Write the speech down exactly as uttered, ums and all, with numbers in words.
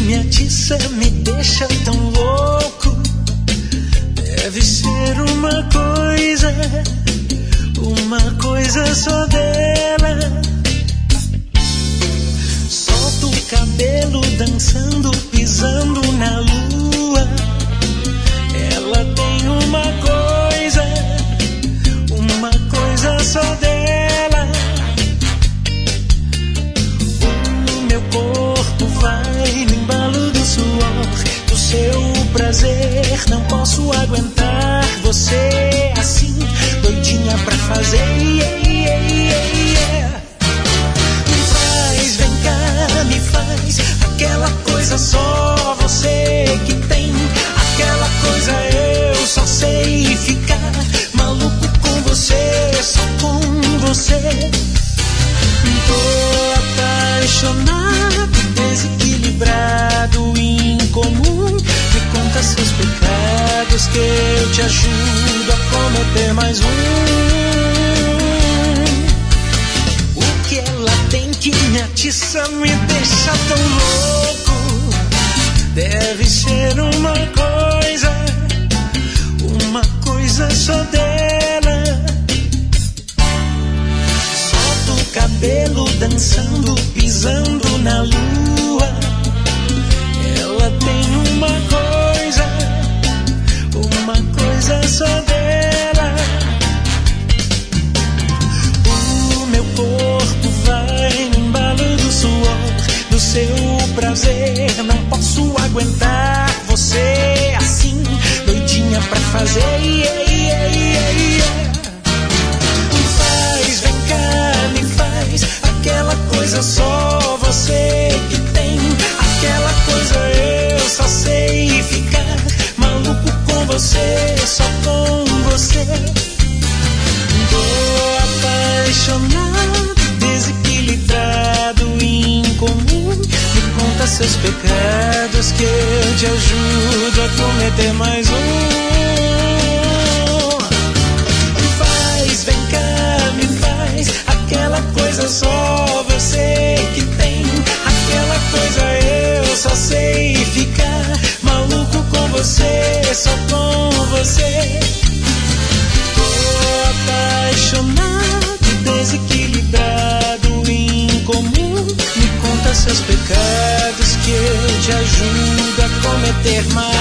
me atiça, me deixa tão louco. Deve ser uma coisa, uma coisa só dela. Solta o cabelo dançando, pisando na lua. Ela tem uma coisa, uma coisa só dela. O meu corpo vai no embalo do suor, do seu prazer. Não posso aguentar você assim, doidinha pra fazer. Yeah, yeah, yeah, yeah. Faz, vem cá, me faz aquela coisa só você que tem. Aquela coisa eu só sei ficar maluco com você, só com você. Tô apaixonado, desequilibrado, incomum. Me conta seus pecados que eu te ajudo a cometer mais um. O que ela tem que me atiça, me deixa tão louco. Deve ser uma coisa, uma coisa só dela. Solta o cabelo dançando, pisando na lua. Ela tem uma coisa, uma coisa só dela. O meu corpo vai no embalo do suor, do seu prazer. Não posso aguentar você assim, doidinha pra fazer. Yeah, yeah, yeah, yeah. Faz, vem cá, me faz aquela coisa só você que tem. Aquela coisa eu só sei ficar maluco com você, só com você. Tô apaixonado, desequilibrado, incomum. Me conta seus pecados que eu te ajudo a cometer mais um. Faz, vem cá, me faz aquela coisa só você que tem. Aquela coisa eu só sei ficar maluco com você, só com você. Tô apaixonado, desequilibrado, incomum. Me conta seus pecados que eu te ajudo a cometer mais.